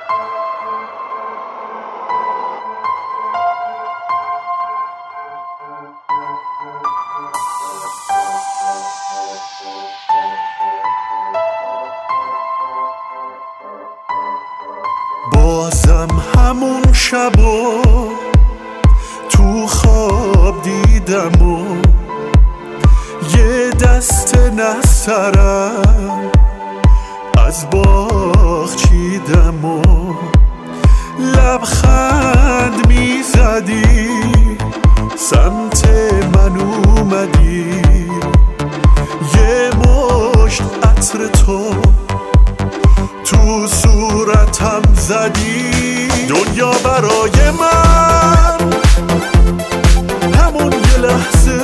بازم همون شبو تو خواب دیدم و یه دست نسترم از باغ چیدم و لبخند میزدی سمت من اومدی یه مشت عطر تو صورتم زدی دنیا برای من همون یه لحظه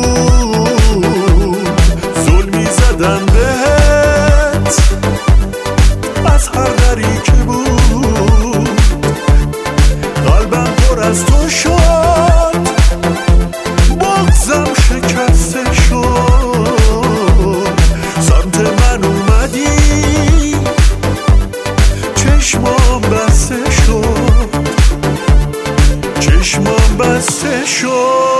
بود ظلمی زدن بهت از هر دری که بود قلبم پر از تو شد بغضم شکسته شد سمت من اومدی چشمام بسته شد چشمام بسته شد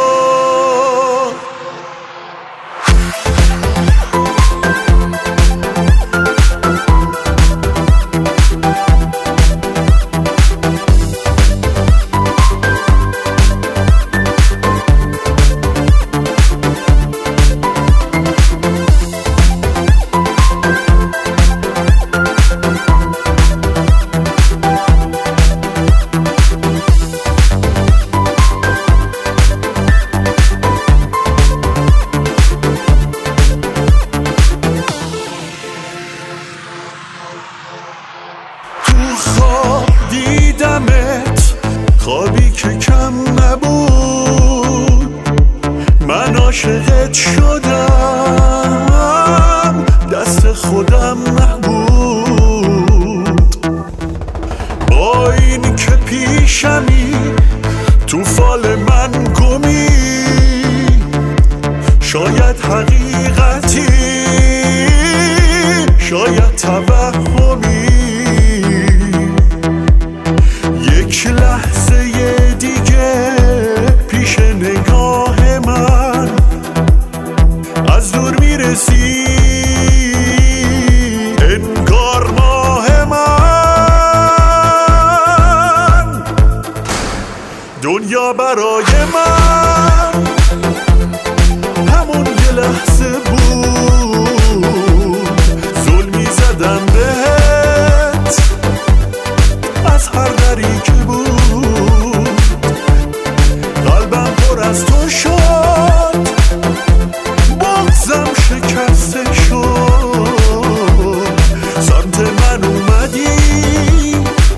خواب دیدمت خوابی که کم نبود من عاشقت شدم دست خودم نبود با این که پیشمی تو فال من گمی شاید حقیقتی شاید توهمی یک لحظه دیگه پیش نگاه من از دور میرسی انگار ماه من دنیا برای من همون یه لحظه بود ظلمی زدن بهت از هر دری که بود قلبم پر از تو شد بغضم شکسته شد سمت من اومدی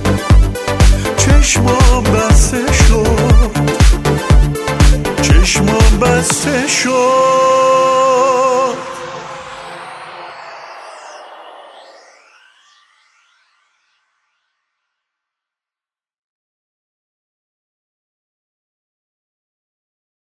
چشمام بسته شد چشمام بسته شد